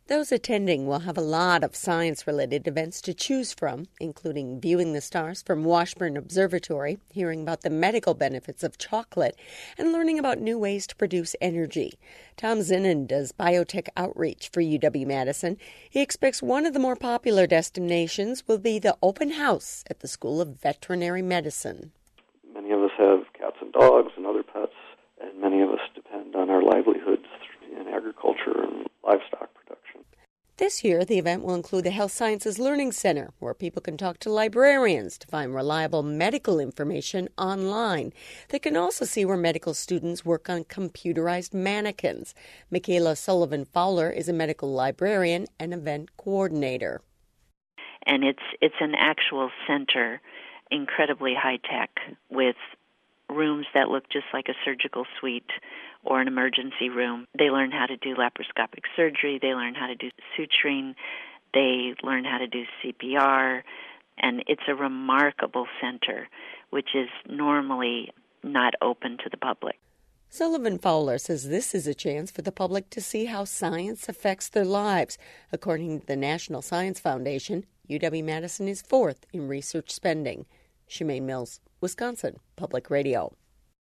Those attending will have a lot of science-related events to choose from, including viewing the stars from Washburn Observatory, hearing about the medical benefits of chocolate, and learning about new ways to produce energy. Tom Zinnan does biotech outreach for UW-Madison. He expects one of the more popular destinations will be the open house at the School of Veterinary Medicine. Many of us have cats and dogs and other pets, and many of us depend on our livelihoods in agriculture and livestock production. This year, the event will include the Health Sciences Learning Center, where people can talk to librarians to find reliable medical information online. They can also see where medical students work on computerized mannequins. Michaela Sullivan Fowler is a medical librarian and event coordinator. And it's an actual center, incredibly high-tech, with rooms that look just like a surgical suite or an emergency room. They learn how to do laparoscopic surgery, they learn how to do suturing, they learn how to do CPR, and it's a remarkable center, which is normally not open to the public. Sullivan Fowler says this is a chance for the public to see how science affects their lives. According to the National Science Foundation, UW-Madison is fourth in research spending. Shemaine Mills, Wisconsin Public Radio.